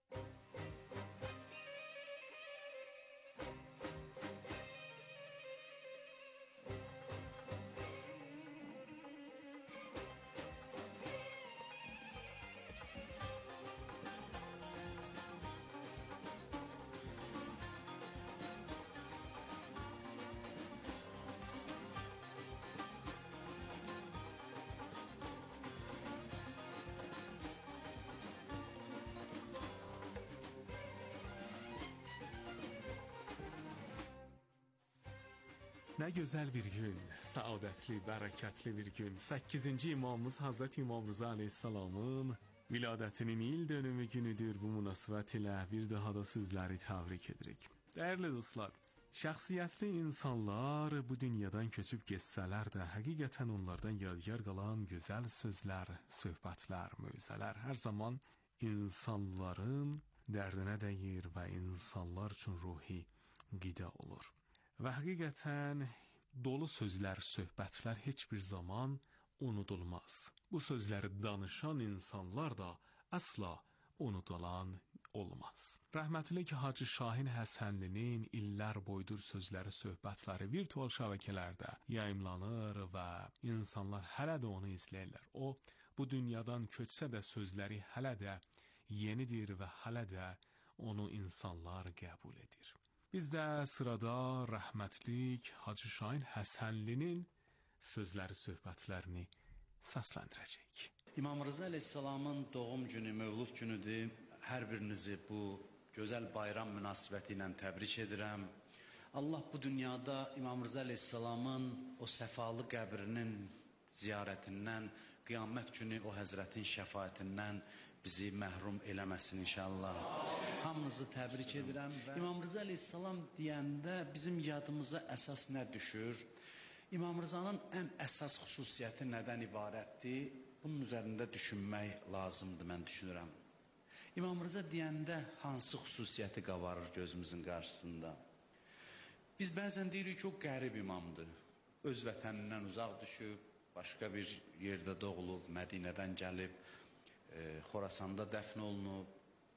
Nə gözəl bir gün, səadətli, bərəkətli bir gün. 8-ci imamımız Hazreti İmam Rıza Aleyhisselamın viladətinin il dönümü günüdür. Bu münasibət ilə bir daha da sizləri təbrik edirik. Dəyərli dostlar, şəxsiyyətli insanlar bu dünyadan köçüb geçsələr də həqiqətən onlardan yadigar qalan gözəl sözlər, söhbətlər, mövzələr hər zaman insanların dərdinə dəyir və insanlar üçün ruhi qida olur. Və həqiqətən dolu sözlər, söhbətlər heç bir zaman unudulmaz. Bu sözləri danışan insanlar da əsla unudulan olmaz. Rəhmətli ki, Hacı Şahin Həsənlinin illər boydur sözləri, söhbətləri virtual şəbəkələrdə yayımlanır və insanlar hələ də onu izləyirlər. O, bu dünyadan köçsə də sözləri hələ də yenidir və hələ də onu insanlar qəbul edir. Biz də sırada rəhmətlik Hacı Şahin Həsənlinin sözləri, söhbətlərini səsləndirəcək. İmam Rıza Aleyhisselamın doğum günü, mövlud günüdür. Hər birinizi bu gözəl bayram münasibəti ilə təbrik edirəm. Allah bu dünyada İmam Rıza Aleyhisselamın o səfalı qəbrinin ziyarətindən, qiyamət günü o həzrətin şəfaətindən bizi məhrum eləməsin inşallah. Hamınızı təbrik edirəm. İmam Rıza Aleyhisselam deyəndə bizim yadımıza əsas nə düşür? İmam Rızanın ən əsas xüsusiyyəti nədən ibarətdir? Bunun üzərində düşünmək lazımdır, mən düşünürəm. İmam Rıza deyəndə hansı xüsusiyyəti qabarır gözümüzün qarşısında? Biz bəzən deyirik ki, o qərib imamdır. Öz vətənindən uzaq düşüb, başqa bir yerdə doğulub, Mədinədən gəlib, Xorasanda dəfn olunub.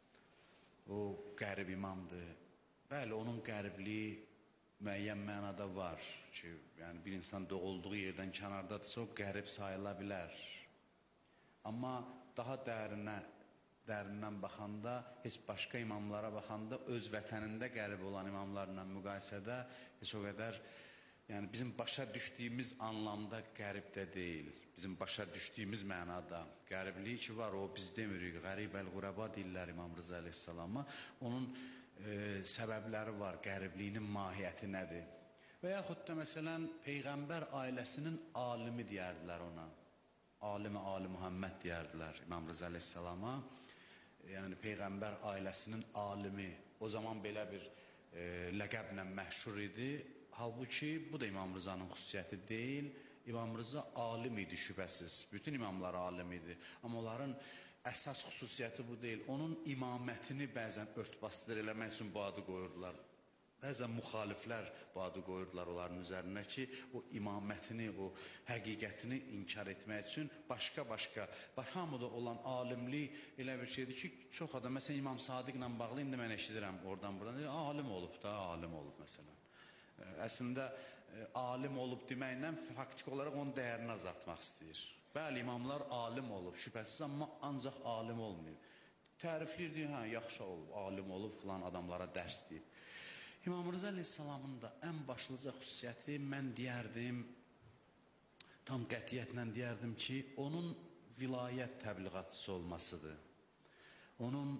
O qərib imamdır. Bəli, onun qəribliyi müəyyən mənada var ki, yəni bir insan doğulduğu yerdən kənardadırsa, o qərib sayıla bilər. Amma daha dərindən baxanda, heç başqa imamlara baxanda, öz vətənində qərib olan imamlarla müqayisədə heç o qədər, yəni bizim başa düşdüyümüz anlamda qərib də deyil. Bizim başa düşdüyümüz mənada qəribliyi ki var, o biz demirik, qərib əl-qurəba deyirlər İmam Rıza Aleyhisselama. Onun səbəbləri var, qəribliyinin mahiyyəti nədir? Və yaxud da məsələn Peyğəmbər ailəsinin alimi deyərdilər ona. Ali Muhammed deyərdilər İmam Rıza əleyhissalama. Yəni Peyğəmbər ailəsinin alimi. O zaman belə bir ləqəblə məşhur idi. Halbuki bu da İmam Rızanın xüsusiyyəti deyil. İmam Rıza alim idi şübhəsiz. Bütün imamlar alim idi. Amma onların əsas xüsusiyyəti bu deyil. Onun imamətini bəzən ört-basdır eləmək üçün bu adı qoyurdular. Bəzən müxaliflər bu adı qoyurdular onların üzərinə ki, o imamətini, o həqiqətini inkar etmək üçün başqa-başqa, hamıda olan alimlik elə bir şeydir ki, çox adam, məsələn İmam Sadiqlə bağlı indi mən eşidirəm oradan buradan, alim olub da, alim olub məsələn. Əslində, alim olub deməklə faktik olaraq onun dəyərini azaltmaq istəyir. Bəli, imamlar alim olub, şübhəsiz, amma ancaq alim olmayıb. Tərifləyir, deyir, hə, yaxşı olub, alim olub, filan adamlara dərs deyib. İmam Rıza əleyhissalamın da ən başlıca xüsusiyyəti mən deyərdim, tam qətiyyətlə deyərdim ki, onun vilayət təbliğatçısı olmasıdır. Onun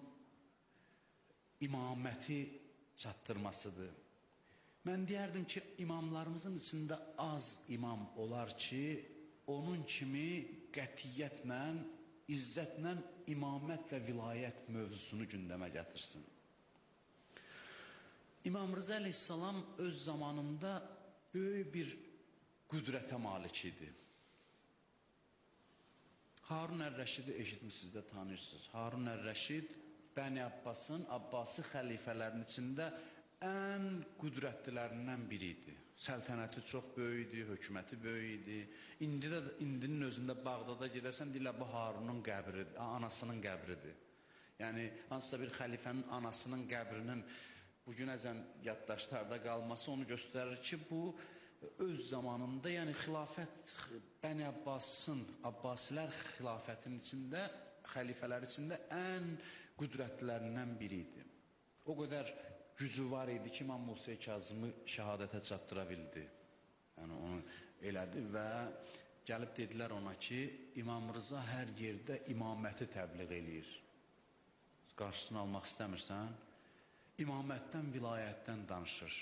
imaməti çatdırmasıdır. Mən deyərdim ki, imamlarımızın içində az imam olar ki, onun kimi qətiyyətlə, izzətlə imamət və vilayət mövzusunu gündəmə gətirsin. İmam Rıza əleyhissalam öz zamanında böyük bir qüdrətə malik idi. Harun Ər-Rəşidi eşitmişsiniz də tanıyırsınız. Harun Ər-Rəşid Bəni Abbasın, Abbasi xəlifələrin içində ən qüdrətlilərindən biri idi. Səltənəti çox böyük idi, hökuməti böyük idi. İndinin özündə Bağdada gedəsən, deyirlər, bu Harunun qəbridir, anasının qəbridir. Yəni, hansısa bir xəlifənin anasının qəbrinin bugünəcən yaddaşlarda qalması onu göstərir ki, bu öz zamanında, yəni xilafət, Bəni Abbasın, Abbasilər xilafətinin içində, xəlifələr içində ən qüdrətlilərindən biri idi. O qədər gücü var idi ki, İmam Musa Kazımı şəhadətə çatdıra bildi. Yəni, onu elədi və gəlib dedilər ona ki, İmam Rıza hər yerdə imaməti təbliğ eləyir. Qarşısını almaq istəmirsən, imamətdən, vilayətdən danışır.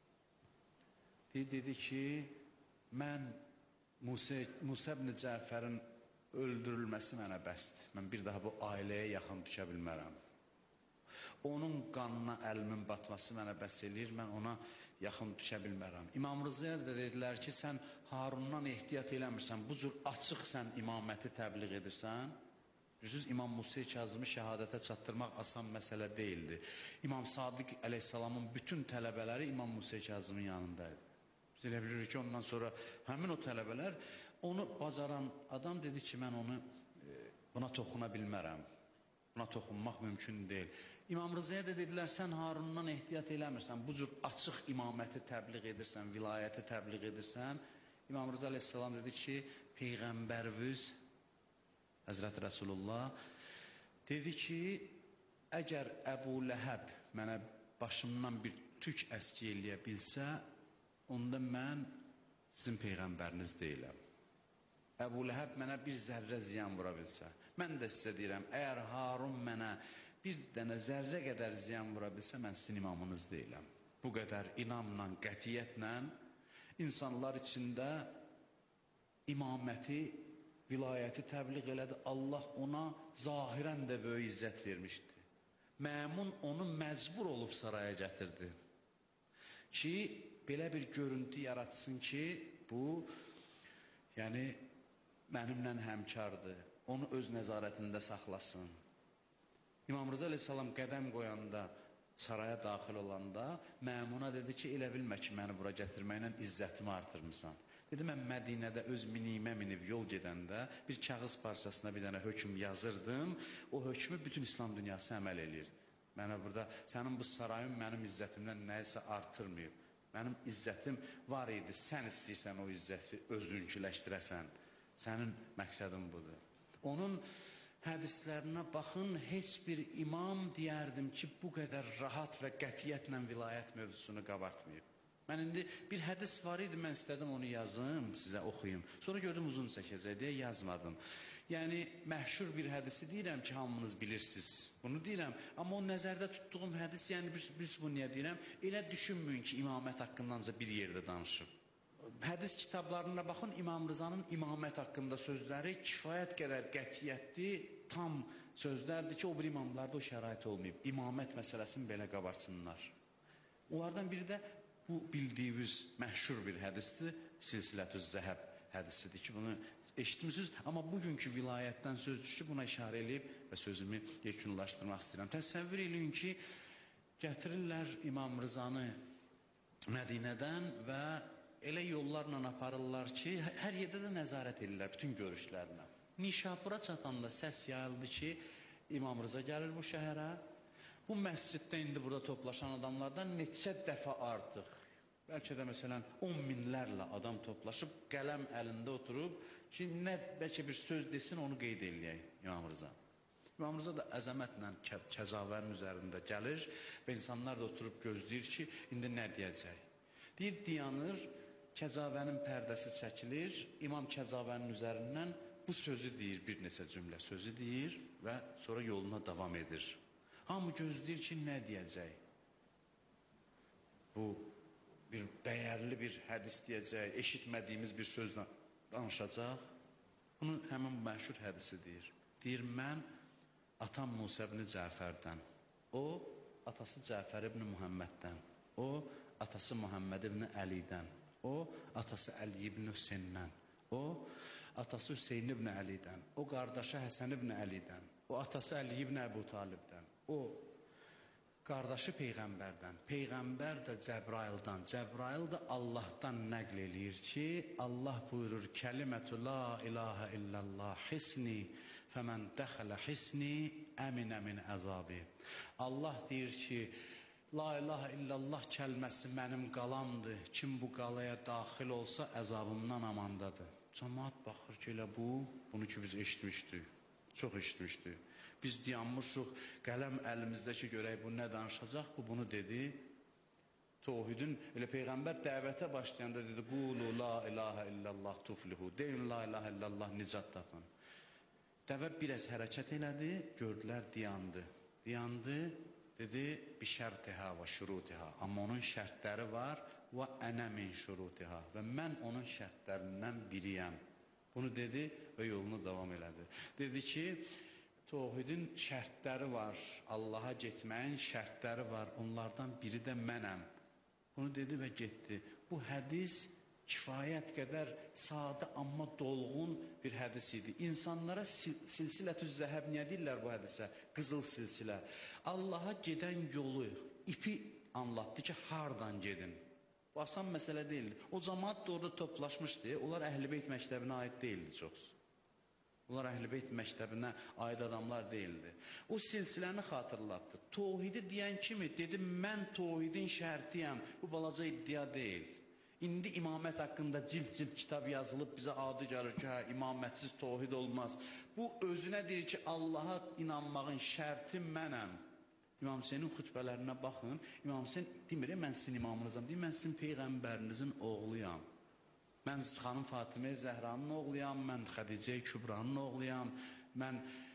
Dedi ki, mən Musa ibn Cəfərin öldürülməsi mənə bəsdir. Mən bir daha bu ailəyə yaxın düşə bilmərəm. Onun qanına əlimin batması mənə bəs eləyir, mən ona yaxın düşə bilmərəm. İmam Rıza'ya da dedilər ki, sən Harundan ehtiyat eləmirsən, bu cür açıq sən imaməti təbliğ edirsən. Bilirsiniz, İmam Musa Kazımı şəhadətə çatdırmaq asan məsələ deyildi. İmam Sadiq əleyhissalamın bütün tələbələri İmam Musa Kazımın yanındaydı. Biz elə bilirik ki, ondan sonra həmin o tələbələr, onu bacaran adam dedi ki, mən buna toxuna bilmərəm. Buna toxunmaq mümkün deyil. İmam Rıza'ya da dedilər, sən Harundan ehtiyat eləmirsən, bu cür açıq imaməti təbliğ edirsən, vilayəti təbliğ edirsən. İmam Rıza əleyhissalam dedi ki, Peyğəmbərimiz Həzrəti Rəsulullah dedi ki, əgər Əbu Ləhəb mənə başımdan bir tük əski eləyə bilsə, onda mən sizin Peyğəmbəriniz deyiləm. Əbu Ləhəb mənə bir zərrə ziyan vura bilsə, mən də sizə deyirəm, əgər Harun mənə bir dənə zərrə qədər ziyan vura bilsə, mən sizin imamınız deyiləm. Bu qədər inamla, qətiyyətlə insanlar içində imaməti, vilayəti təbliğ elədi. Allah ona zahirən də böyük izzət vermişdi. Məmun onu məcbur olub saraya gətirdi ki, belə bir görüntü yaratsın ki, bu, yəni, mənimlə həmkardır, onu öz nəzarətində saxlasın. İmam Rıza əleyhissalam qədəm qoyanda, saraya daxil olanda, məmuna dedi ki, elə bilmə ki, məni bura gətirməklə izzətimi artırmısan. Dedi, mən Mədinədə öz minimə minib yol gedəndə bir kağız parçasına bir dənə hökm yazırdım, o hökmü bütün İslam dünyası əməl eləyirdi. Mənə burada, sənin bu sarayın mənim izzətimdən nəyisə artırmayıb. Mənim izzətim var idi, sən istəyirsən o izzəti özünküləşdirəsən. Sənin məqsədin budur. Onun hədislərinə baxın, heç bir imam deyərdim ki, bu qədər rahat və qətiyyətlə vilayət mövzusunu qabartmayıb. Mən indi bir hədis var idi, mən istədim onu yazım, sizə oxuyum. Sonra gördüm uzun çəkəcək deyə yazmadım. Yəni, məşhur bir hədisi deyirəm ki, hamınız bilirsiniz. Bunu deyirəm. Amma o nəzərdə tutduğum hədis, yəni biz bunu niyə deyirəm? Elə düşünməyin ki, imamət haqqındanca bir yerdə danışıb. Hədis kitablarına baxın, İmam Rızanın imamət haqqında sözləri kifayət qədər qətiyyətli, tam sözlərdir ki, o bir imamlarda o şərait olmayıb. İmamət məsələsini belə qabarsınlar. Onlardan biri də bu bildiyiniz məşhur bir hədisdir, Silsilətüz Zəhəb hədisidir ki, bunu eşitmişsiniz, amma bugünkü vilayətdən söz düşdü, buna işarə edib və sözümü yekunlaşdırmaq istəyirəm. Təsəvvür edin ki, gətirirlər İmam Rızanı Mədinədən və elə yollarla aparırlar ki, hər yerdə də nəzarət edirlər bütün görüşlərinə. Nişapura çatanda səs yayıldı ki, İmam Rıza gəlir bu şəhərə. Bu məsciddə indi burada toplaşan adamlardan neçə dəfə artıq, bəlkə də məsələn 10 minlərlə adam toplaşıb, qələm əlində oturub ki, nə bəlkə bir söz desin, onu qeyd eləyək İmam Rıza. İmam Rıza da əzəmətlə Kəzavərin üzərində gəlir və insanlar da oturub gözləyir ki, indi nə deyəcək. Deyir, dayanır, Kəzavənin pərdəsi çəkilir, İmam Kəzavənin üzərindən bu sözü deyir, bir neçə cümlə sözü deyir və sonra yoluna davam edir. Hamı gözləyir ki, nə deyəcək? Bu, bir dəyərli bir hədis deyəcək, eşitmədiyimiz bir sözlə danışacaq. Bunu həmin məşhur hədisi deyir. Deyir, mən atam Musa ibn Cəfərdən, o, atası Cəfər ibn Muhamməddən, o, atası Muhammed ibn Əlidən, o, atası Əli ibn Hüseyndən, o, atası Hüseyin ibn Əlidən, o, qardaşı Həsən ibn Əlidən, o, atası Əli ibn Əbu Talibdən, o, qardaşı Peyğəmbərdən, Peyğəmbər də Cəbraildən, Cəbrail də Allahdan nəql eləyir ki, Allah buyurur, kəlimətü la ilahə illallah hisni, fəmən dəxələ hisni, əminə min əzabi. Allah deyir ki, la ilahə illallah kəlməsi mənim qalamdır, kim bu qalaya daxil olsa əzabımdan amandadır. Cəmaat baxır ki, elə bunu ki biz eşitmişdik, çox eşitmişdik. Biz dayanmışıq, qələm əlimizdə ki, görək bu nə danışacaq, bu bunu dedi. Tohidin, elə Peyğəmbər dəvətə başlayanda dedi, qulu la ilahə illallah tuflihu, deyin la ilahə illallah nicat tapın. Dəvə biraz hərəkət elədi, gördülər, dayandı. Dayandı, dedi, bi şərtihə və şurutihə, amma onun şərtləri var və ənə min şurutihə və mən onun şərtlərindən biriyəm. Bunu dedi və yolunu davam elədi. Dedi ki, Tohidin şərtləri var, Allaha getməyin şərtləri var, onlardan biri də mənəm. Bunu dedi və getdi. Bu hədis kifayət qədər sadə, amma dolğun bir hədis idi. İnsanlara silsilətüz zəhəb niyə deyirlər bu hədisə? Qızıl silsilə. Allaha gedən yolu, ipi anlatdı ki, hardan gedin. Bu asan məsələ deyildi. O cəmaat da orada toplaşmışdı. Onlar Əhl-i-Beyt məktəbinə aid deyildi çox. Onlar Əhl-i-Beyt məktəbinə aid adamlar deyildi. O silsiləni xatırlatdı. Tohidi deyən kimi dedi, mən tohidin şərtiyəm. Bu balaca iddia deyil. İndi imamət haqqında cild kitab yazılıb bizə adı gəlir ki, hə, imamətsiz tohid olmaz. Bu özünə deyir ki, Allaha inanmağın şərti mənəm. İmam Hüseynin xütbələrinə baxın. İmam Hüseyin demir, mən sizin imamınızam, deyir, mən sizin peyğəmbərinizin oğluyam. Mən xanım Fatimə Zəhranın oğluyam, mən Xədicə Kübranın oğluyam, mən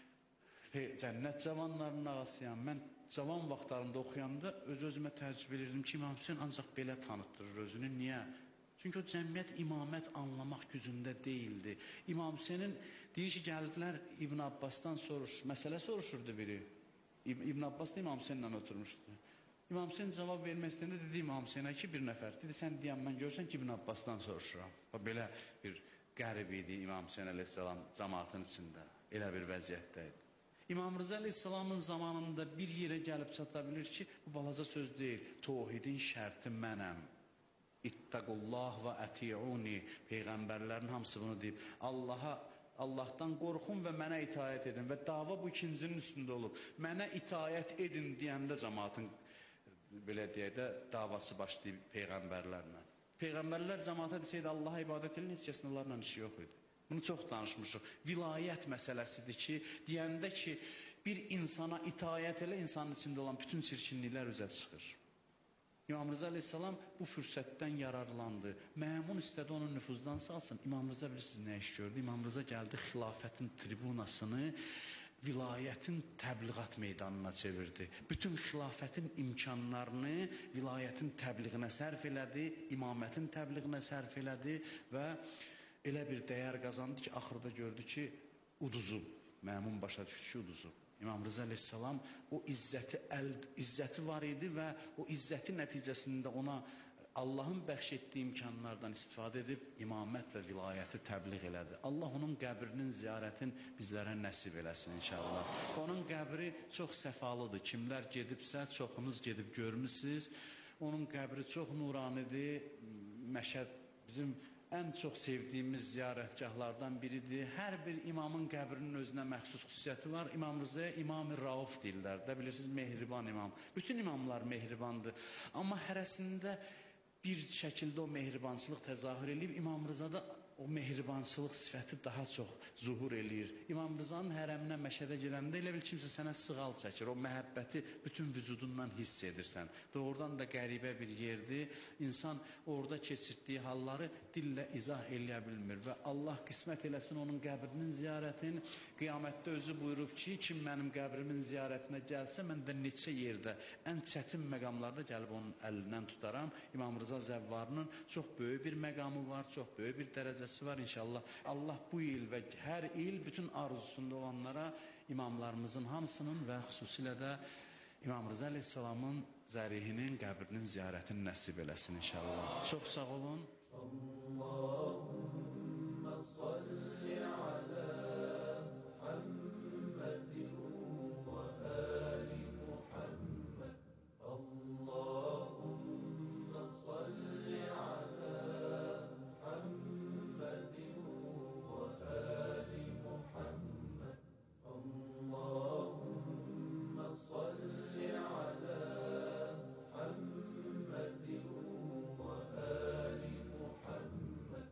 cənnət cavanlarının ağasıyam. Mən cavan vaxtlarında oxuyanda öz-özümə təəccüb edirdim ki, İmam Hüseyin ancaq belə tanıtdırır özünü. Niyə? Çünki o cəmiyyət imamət anlamaq gücündə deyildi. İmam Hüseynin deyir ki, gəldilər İbn Abbasdan məsələ soruşurdu biri. İbn Abbas da İmam Hüseyinlə oturmuşdu. İmam Hüseyin cavab vermək istəyəndə dedi İmam Hüseyinə ki, bir nəfər. Dedi, sən deyən mən görsən ki, İbn Abbasdan soruşuram. Belə bir qərib idi İmam Hüseyin əleyhissalam cəmaatın içində. Elə bir vəziyyətdə idi. İmam Rıza əleyhissalamın zamanında bir yerə gəlib çata bilir ki, bu balaca söz deyil. Tohidin şərti mənəm. İttəqullah və əti'uni. Peyğəmbərlərin hamısı bunu deyib. Allahdan qorxun və mənə itaət edin. Və dava bu ikincinin üstündə olub. Mənə itaət edin deyəndə cəmaatın belə deyək də davası başlayıb Peyğəmbərlərlə. Peyğəmbərlər cəmaata desəydi Allaha ibadət edin, heç kəsin onlarla işi yox idi. Bunu çox danışmışıq. Vilayət məsələsidir ki, deyəndə ki, bir insana itaət elə insanın içində olan bütün çirkinliklər üzə çıxır. İmam Rıza əleyhissalam bu fürsətdən yararlandı. Məmun istədi onun nüfuzdan salsın. İmam Rıza bilirsiniz nə iş gördü? İmam Rıza gəldi xilafətin tribunasını vilayətin təbliğat meydanına çevirdi. Bütün xilafətin imkanlarını vilayətin təbliğinə sərf elədi, imamətin təbliğinə sərf elədi və elə bir dəyər qazandı ki, axırda gördü ki, uduzub. Məmun başa düşdü ki, uduzub. İmam Rıza əleyhissalam o izzəti var idi və o izzəti nəticəsində ona Allahın bəxş etdiyi imkanlardan istifadə edib imamət və vilayəti təbliğ elədi. Allah onun qəbrinin ziyarətini bizlərə nəsib eləsin inşallah. Onun qəbri çox səfalıdır. Kimlər gedibsə, çoxunuz gedib görmüsünüz. Onun qəbri çox nuranidir. Məşəd bizim ən çox sevdiyimiz ziyarətgahlardan biridir. Hər bir imamın qəbrinin özünə məxsus xüsusiyyəti var. İmam Rıza'ya İmam-ı Rauf deyirlər. Də bilirsiniz, mehriban imam. Bütün imamlar mehribandır. Amma hərəsində bir şəkildə o mehribançılıq təzahür edib. İmam Rıza'da o mehribançılıq sifəti daha çox zuhur eləyir. İmam Rıza'nın hərəminə Məşədə gedəndə elə bil kimsə sənə sığal çəkir. O məhəbbəti bütün vücudundan hiss edirsən. Doğrudan da qəribə bir yerdir. İnsan orada keçirdiyi halları dillə izah eləyə bilmir. Və Allah qismət eləsin onun qəbrinin ziyarətini. Qiyamətdə özü buyurub ki, kim mənim qəbrimin ziyarətinə gəlsə, mən də neçə yerdə, ən çətin məqamlarda gəlib onun əlindən tutaram. İmam Rıza Zəvvarının çox böyük bir məqamı var, çox böyük bir dərəcəsi var inşallah. Allah bu il və hər il bütün arzusunda olanlara imamlarımızın hamısının və xüsusilə də İmam Rıza əleyhissalamın zərihinin qəbrinin ziyarətini nəsib eləsin inşallah. Çox sağ olun. Allahümme salli ala Muhammedin və ali Muhammed. Allahümme salli ala Muhammedin və ali Muhammed. Allahümme salli ala Muhammedin və ali Muhammed.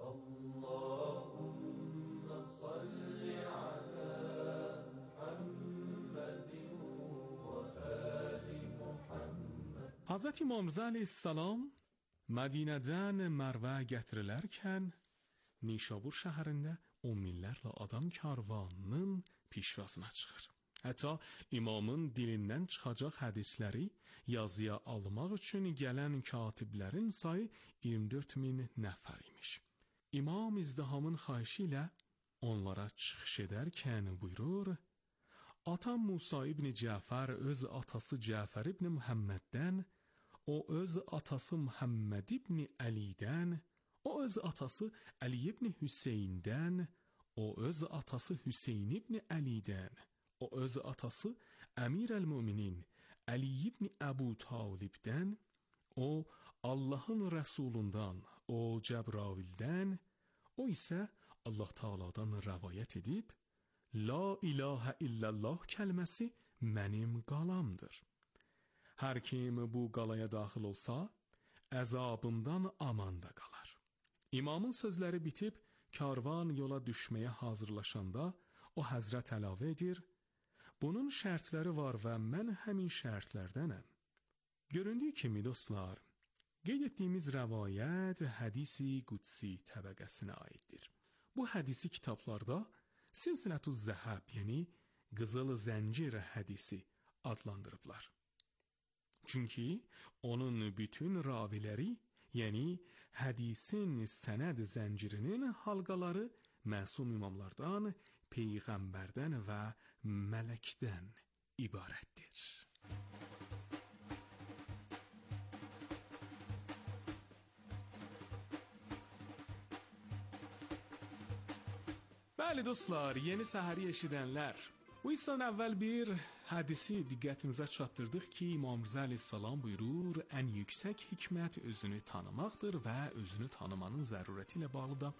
Allahümme salli ala Muhammedin və ali Muhammed. Hazreti İmam Rıza əleyhissalam Mədinədən Mərvə gətirilərkən Nişabur şəhərində on minlərlə adam karvanının pişvasına çıxır. Hətta imamın dilindən çıxacaq hədisləri yazıya almaq üçün gələn katiblərin sayı 24.000 nəfər imiş. İmam izdihamın xahişi ilə onlara çıxış edərkən buyurur: Atam Musa ibn Cəfər öz atası Cəfər ibn Muhammeddən, o öz atası Muhammed ibn Əlidən, o öz atası Əli ibn Hüseyndən, o öz atası Hüseyn ibn Əlidən, o öz atası Əmir əl-Müminin Əli ibn Əbu Talibdən, o Allahın Rəsulundan, o Cəbraildən, o isə Allah Taala'dan rəvayət edib, La ilahə illallah kəlməsi mənim qalamdır. Hər kim bu qalaya daxil olsa, əzabımdan amanda qalar. İmamın sözləri bitib, karvan yola düşməyə hazırlaşanda, o həzrət əlavə edir, bunun şərtləri var və mən həmin şərtlərdənəm. Göründüyü kimi dostlar, qeyd etdiyimiz rəvayət hədisi qudsi təbəqəsinə aiddir. Bu hədisi kitablarda Silsilətüz Zəhəb, yəni Qızıl Zəncir hədisi adlandırıblar. Çünki onun bütün raviləri, yəni hədisin sənəd zəncirinin halqaları məsum imamlardan, peyğəmbərdən və mələkdən ibarətdir. Bəli dostlar, yeni səhəri eşidənlər, bu istan əvvəl bir hədisi diqqətinizə çatdırdıq ki, İmam Rıza əleyhissalam buyurur, ən yüksək hikmət özünü tanımaqdır və özünü tanımanın zərurəti ilə bağlı da